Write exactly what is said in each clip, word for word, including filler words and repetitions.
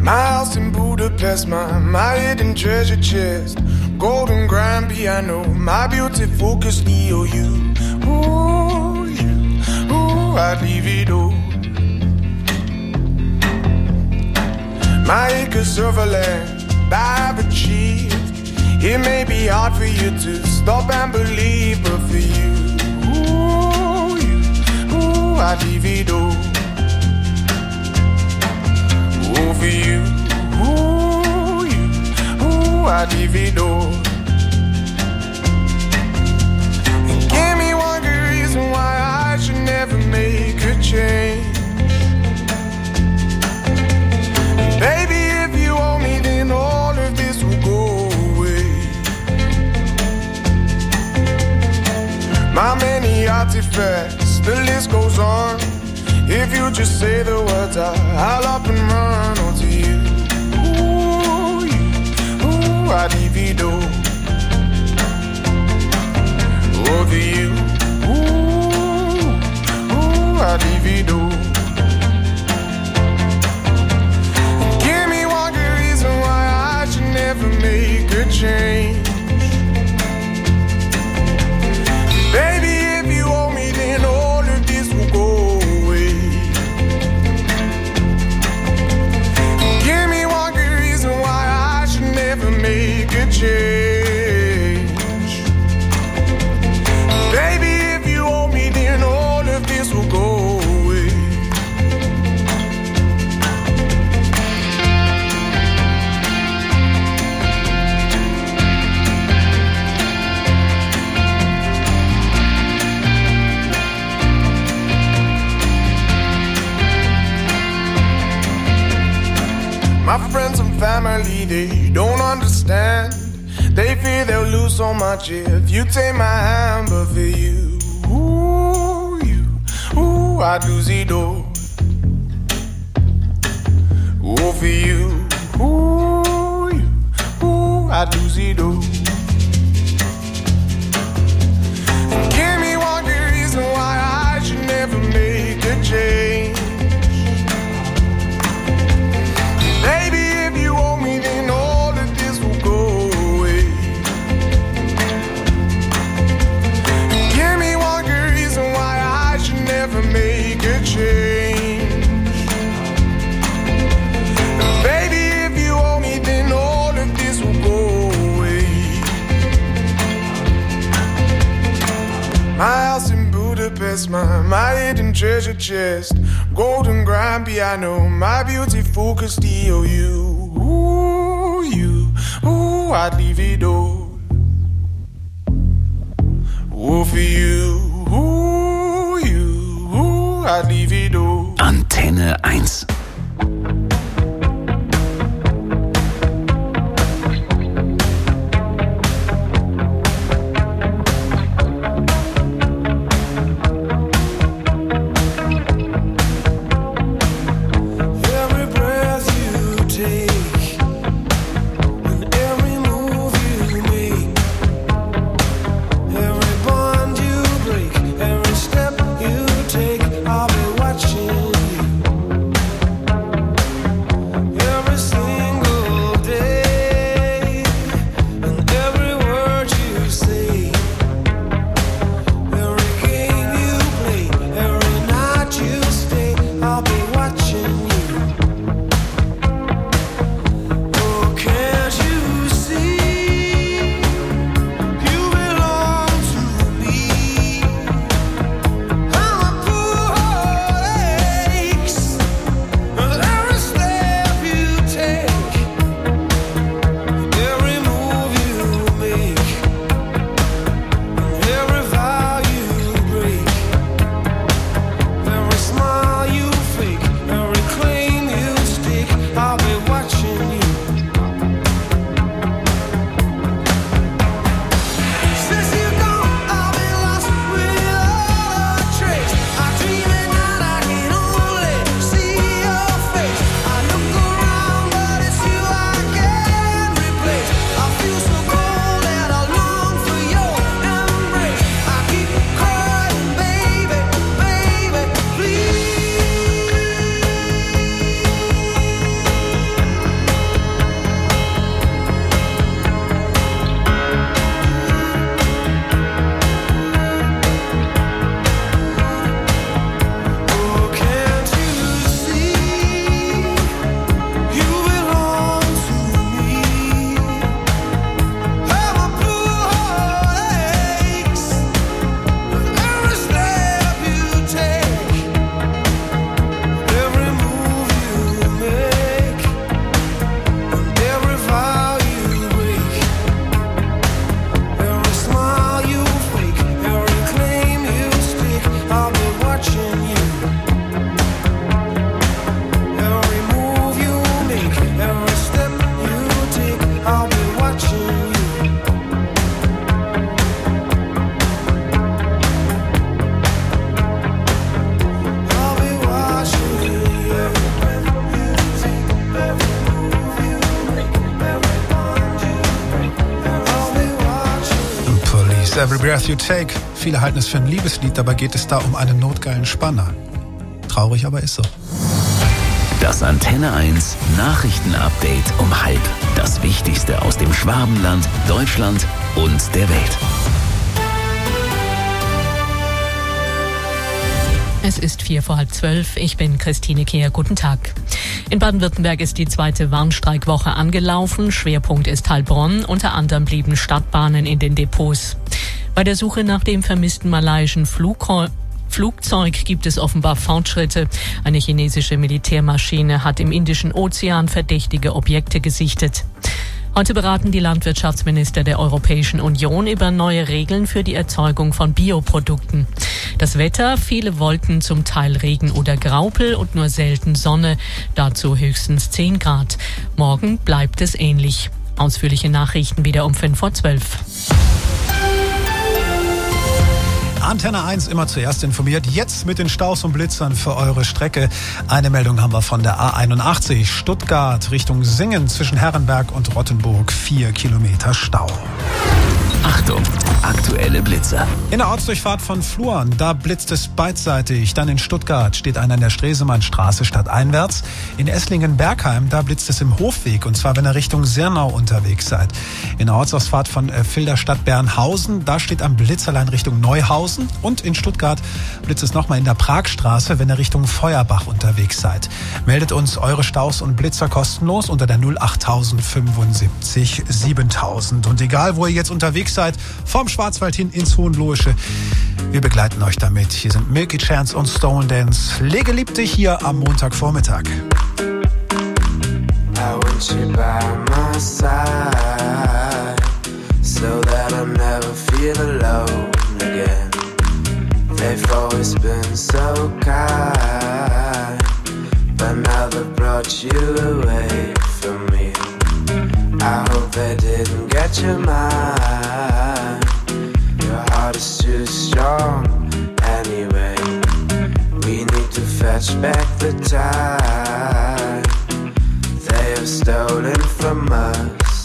My house in Budapest, my, my hidden treasure chest, golden grand piano, my beautiful Castillo. You, ooh, you, ooh, I'd leave it all. My acres of land I've achieved. It may be hard for you to stop and believe, but for you, ooh, you, ooh, I'd leave it all. Ooh, for you, ooh, you, ooh, I'd leave it all. And give me one good reason why I should never make a change. Baby, if you owe me, then all of this will go away. My many artifacts, the list goes on. If you just say the words, I, I'll up and run onto you. Ooh, you, ooh, I'd leave it all. Over you, ooh, ooh, I'd leave it all. Give me one good reason why I should never make a change. Baby, if you owe me, then all of this will go away. Give me one good reason why I should never make a change. Baby, if you owe me, then all of this will go away. My friends and family, they don't understand. They fear they'll lose so much if you take my hand. But for you, ooh, you, ooh, I'd lose it all. Ooh, for you, ooh, you, ooh, I'd lose it all. And give me one good reason why I should never make a change. Baby, if you owe me, then all of this will go away. Give me one good reason why I should never make a change. Baby, if you owe me, then all of this will go away. My house in Budapest, my, my hidden treasure chest, golden grand piano, my beautiful Castillo. You, ooh, you, ooh, I'd leave it all. Ooh, for you, ooh, you, ooh, I'd leave it all. Antenne eins. Every step you take, I'll be watching you. Every Breath You Take. Viele halten es für ein Liebeslied, dabei geht es da um einen notgeilen Spanner. Traurig, aber ist so. Das Antenne eins Nachrichtenupdate um halb. Das Wichtigste aus dem Schwabenland, Deutschland und der Welt. Es ist vier vor halb zwölf. Ich bin Christine Kehr. Guten Tag. In Baden-Württemberg ist die zweite Warnstreikwoche angelaufen. Schwerpunkt ist Heilbronn. Unter anderem blieben Stadtbahnen in den Depots. Bei der Suche nach dem vermissten malaiischen Flugzeug Flugzeug gibt es offenbar Fortschritte. Eine chinesische Militärmaschine hat im Indischen Ozean verdächtige Objekte gesichtet. Heute beraten die Landwirtschaftsminister der Europäischen Union über neue Regeln für die Erzeugung von Bioprodukten. Das Wetter, viele Wolken, zum Teil Regen oder Graupel und nur selten Sonne, dazu höchstens zehn Grad. Morgen bleibt es ähnlich. Ausführliche Nachrichten wieder um fünf vor zwölf. Antenne eins immer zuerst informiert, jetzt mit den Staus und Blitzern für eure Strecke. Eine Meldung haben wir von der A einundachtzig, Stuttgart Richtung Singen zwischen Herrenberg und Rottenburg, vier Kilometer Stau. Achtung, aktuelle Blitzer. In der Ortsdurchfahrt von Fluan, da blitzt es beidseitig. Dann in Stuttgart steht einer in der Stresemannstraße stadteinwärts. In Esslingen-Bergheim, da blitzt es im Hofweg, und zwar, wenn ihr Richtung Sirnau unterwegs seid. In der Ortsausfahrt von Filderstadt Bernhausen, da steht am Blitzerlein Richtung Neuhausen. Und in Stuttgart blitzt es nochmal in der Pragstraße, wenn ihr Richtung Feuerbach unterwegs seid. Meldet uns eure Staus und Blitzer kostenlos unter der null acht fünfundsiebzig siebentausend. Und egal, wo ihr jetzt unterwegs seid, vom Schwarzwald hin ins Hohenlohische, wir begleiten euch damit. Hier sind Milky Chance und Stone Dance. Lege lieb dich hier am Montagvormittag. I want you by my side, so that I never feel alone again. They've always been so kind, but now they've brought you away from me. I hope they didn't get your mind. Your heart is too strong anyway. We need to fetch back the time they have stolen from us.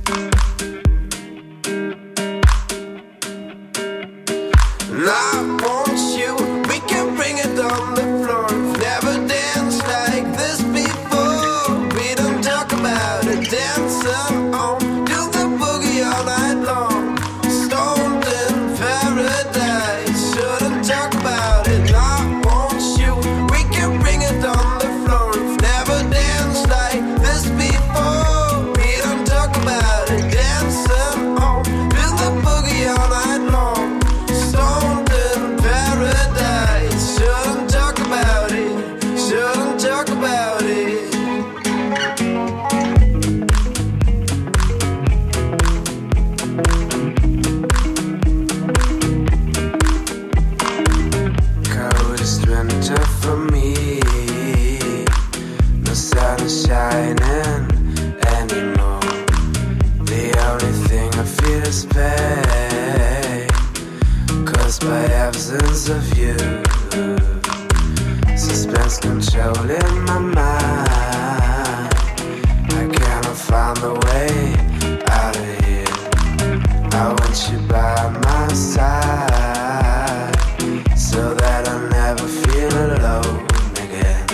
And I want you, we can bring it on the floor. We've never danced like this before. We don't talk about it, dancing on, do the boogie all night long. Stoned in paradise, shouldn't talk about it. I want you, we can bring it on the floor. We've never danced like this before. We don't talk about it, dancing on, do the boogie all night long. Stoned in paradise, shouldn't talk about it, shouldn't talk about it. Coldest winter for me, no sun is shining anymore. The only thing I feel is pain, caused by absence of you. Suspense controlling my mind, I cannot find the way out of here. I want you by my side, so that I never feel alone again.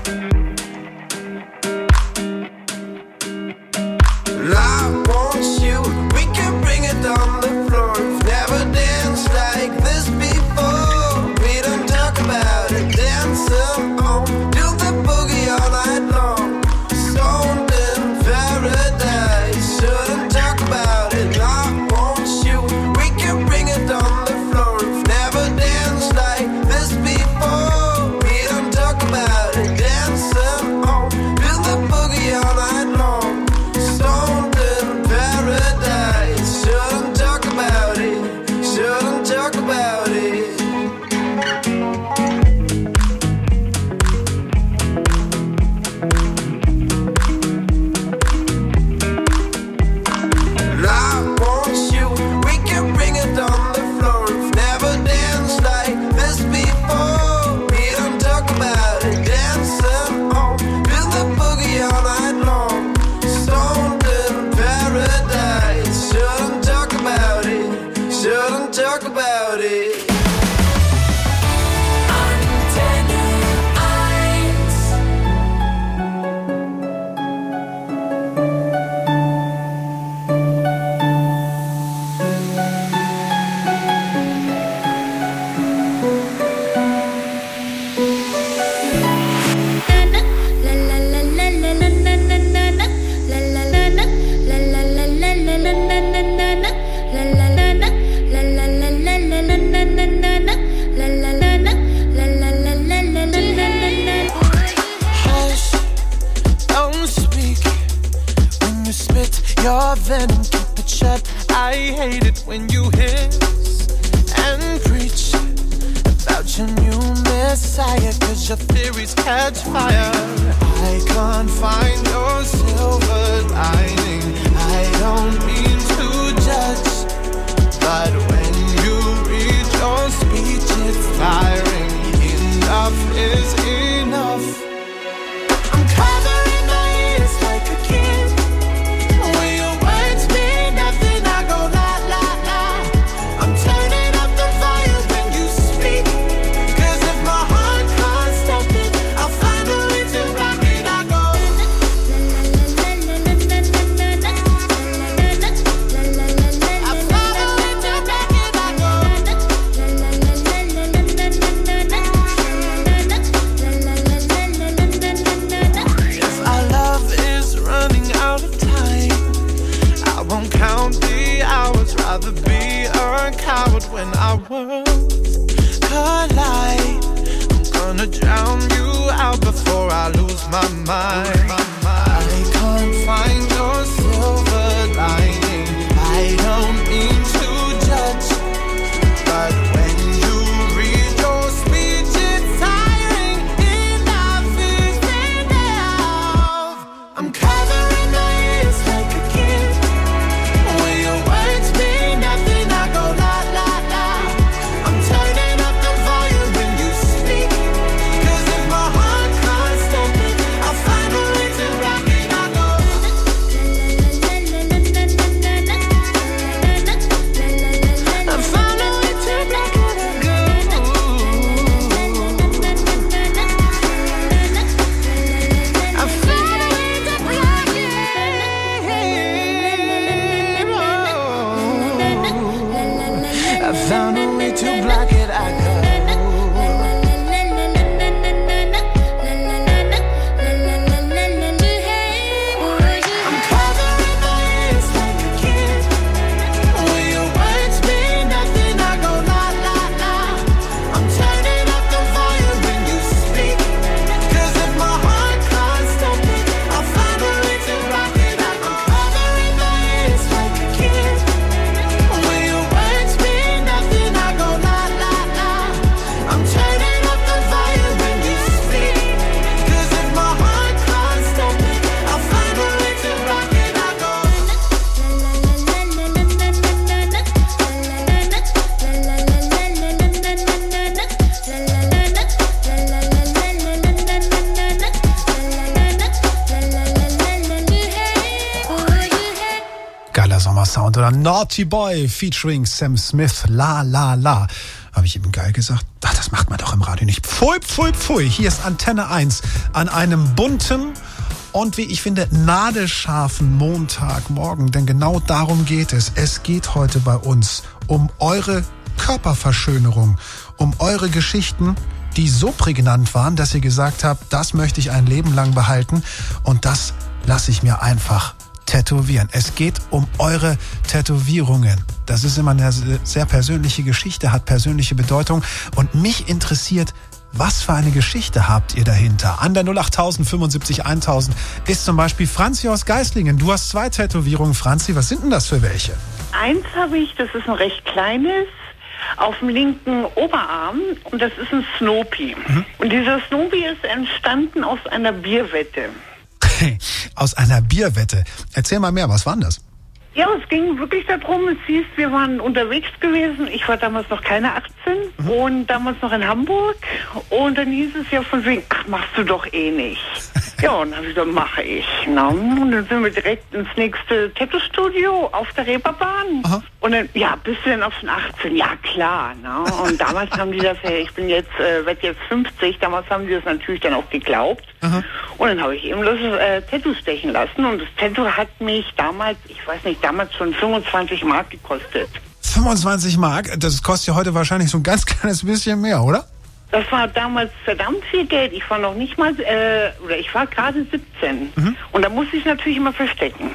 And I want you, we can bring it on the floor. We've never danced like this before. We don't talk about it, dancing on, do the boogie all night long. Stoned in paradise, shouldn't talk about it. I want you, we can bring it on the floor. We've never danced like this before. We don't talk about it, dancing on, do the boogie all night long. Stoned in paradise, shouldn't talk about it, shouldn't talk about it. And I want you, we can bring it on the floor. We've never danced like this before. We don't talk about it, dancing on, do the boogie all night long. your venom, keep it shut. I hate it when you hiss and preach about your new messiah, cause your theories catch fire. I can't find your silver lining. I don't mean to judge, but when you read your speech it's tiring. Enough is enough. I'm covering my ears like a kid. When your words mean nothing, I go la la la. I'm turning up the volume when you speak, cause if my heart can't stop it, I'll find a way to rock it. I go I'll find a way to rock it. I go if our love is running out of time, I won't count the hours, rather be a coward when our worlds collide. I'm gonna drown you out before I lose my mind. I can't find your silver lining. I don't mean to judge, but when you read your speech it's tiring. Enough is enough. I'm covering my ears like a kid. When your words mean nothing, I go la la la. I'm turning up the volume when you speak, cause if my heart can't stop it, I'll find a way to rock it. I go I found a way to rock it. I go I found a way to rock it. I found a way to block it. I go. I'm covering my ears like a kid. When your words mean nothing, I go la la la. I'm turning up the volume when you speak, cause if my heart can't stop it, I'll find a way to rock it. I'm covering my ears like a kid. When your words mean nothing, I go la la la. I'm turning up the volume when you speak, cause if my heart can't stop it, I'll find a way to rock it. I go Geiler Sommersound oder Naughty Boy featuring Sam Smith, La La La. Habe ich eben geil gesagt? Ach, das macht man doch im Radio nicht. Pfui, pfui, pfui. Hier ist Antenne eins an einem bunten und wie ich finde nadelscharfen Montagmorgen. Denn genau darum geht es. Es geht heute bei uns um eure Körperverschönerung, um eure Geschichten, die so prägnant waren, dass ihr gesagt habt, das möchte ich ein Leben lang behalten und das lasse ich mir einfach tätowieren. Es geht um eure Tätowierungen. Das ist immer eine sehr persönliche Geschichte, hat persönliche Bedeutung und mich interessiert, was für eine Geschichte habt ihr dahinter? An der null acht tausend fünfundsiebzig eintausend ist zum Beispiel Franzi aus Geislingen. Du hast zwei Tätowierungen, Franzi. Was sind denn das für welche? Eins habe ich, das ist ein recht kleines, auf dem linken Oberarm und das ist ein Snoopy. Mhm. Und dieser Snoopy ist entstanden aus einer Bierwette. Aus einer Bierwette. Erzähl mal mehr, was war denn das? Ja, es ging wirklich darum, es hieß, wir waren unterwegs gewesen. Ich war damals noch keine achtzehn mhm. und damals noch in Hamburg. Und dann hieß es ja von wegen, ach, machst du doch eh nicht. Ja, und dann habe ich gesagt, mache ich. Na, und dann sind wir direkt ins nächste Tattoo-Studio auf der Reeperbahn. Aha. Und dann, ja, bist du denn auf den achtzehn? Ja, klar. Na? Und damals haben die das, hey, ich bin jetzt, äh, werd jetzt fünfzig, damals haben die das natürlich dann auch geglaubt. Aha. Und dann habe ich eben das äh, Tattoo stechen lassen. Und das Tattoo hat mich damals, ich weiß nicht, damals schon fünfundzwanzig Mark gekostet. fünfundzwanzig Mark? Das kostet ja heute wahrscheinlich so ein ganz kleines bisschen mehr, oder? Das war damals verdammt viel Geld. Ich war noch nicht mal, äh, oder ich war gerade siebzehn. Mhm. Und da musste ich natürlich immer verstecken.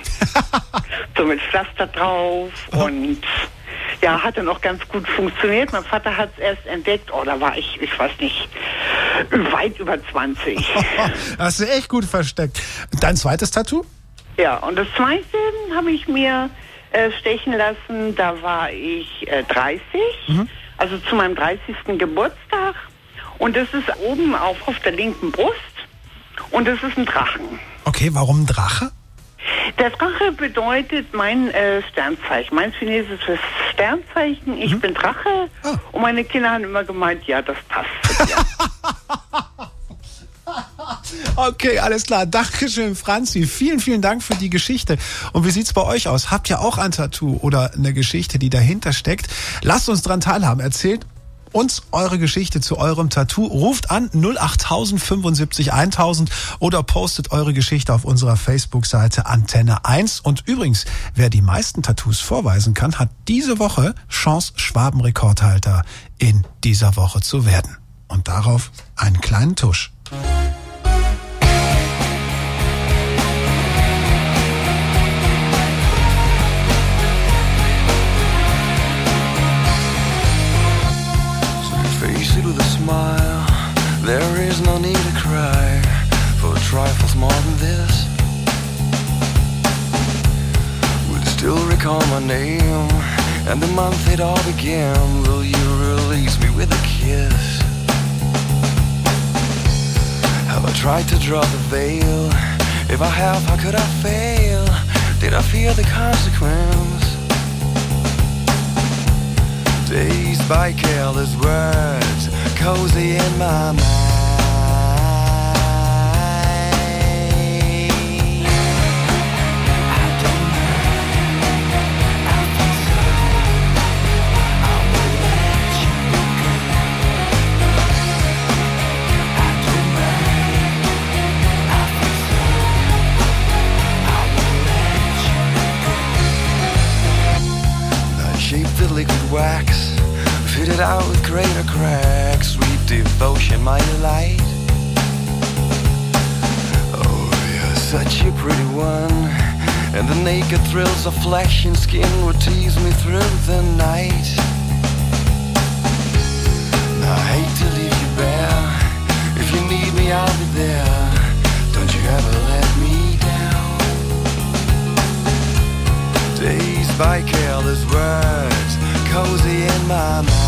So mit Pflaster drauf und ja, hat dann auch ganz gut funktioniert. Mein Vater hat es erst entdeckt. Oh, da war ich, ich weiß nicht, weit über zwanzig. Hast du echt gut versteckt. Dein zweites Tattoo? Ja, und das zweite habe ich mir äh, stechen lassen, da war ich äh, dreißig, mhm. also zu meinem dreißigsten Geburtstag. Und das ist oben auf, auf der linken Brust und das ist ein Drachen. Okay, warum Drache? Der Drache bedeutet mein äh, Sternzeichen, mein chinesisches Sternzeichen. Ich mhm. bin Drache oh. und meine Kinder haben immer gemeint, ja, das passt. Ja. Okay, alles klar. Dankeschön, Franzi. Vielen, vielen Dank für die Geschichte. Und wie sieht's bei euch aus? Habt ihr auch ein Tattoo oder eine Geschichte, die dahinter steckt? Lasst uns dran teilhaben. Erzählt uns eure Geschichte zu eurem Tattoo. Ruft an null acht null null fünf tausend oder postet eure Geschichte auf unserer Facebook-Seite Antenne eins. Und übrigens, wer die meisten Tattoos vorweisen kann, hat diese Woche Chance, Schwabenrekordhalter in dieser Woche zu werden. Und darauf einen kleinen Tusch. Face it with a smile. There is no need to cry for trifles more than this. Will you still recall my name and the month it all began? Will you release me with a kiss? Have I tried to draw the veil? If I have, how could I fail? Did I fear the consequence? Dazed by careless words, cozy in my mind. I don't mind, I think so. I will let you go. I don't mind, I think so. I will let you go. I shaped the liquid wax, fitted out with greater cracks, sweet devotion, my delight. Oh, you're such a pretty one, and the naked thrills of flesh and skin would tease me through the night. I hate to leave you bare. If you need me, I'll be there. Don't you ever let me down. Dazed by careless words, cozy in my mind.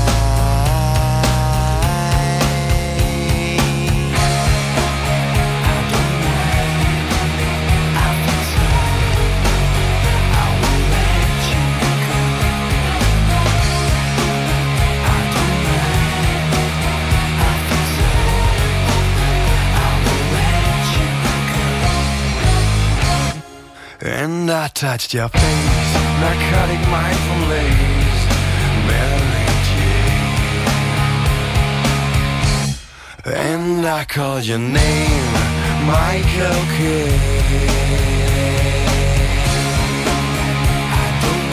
I don't mind, I think so. I will let you go. I don't mind, I think so. I will let you go. And I touched your face, narcotic mindful lace, Mary Jane. And I called your name, Michael Kidd.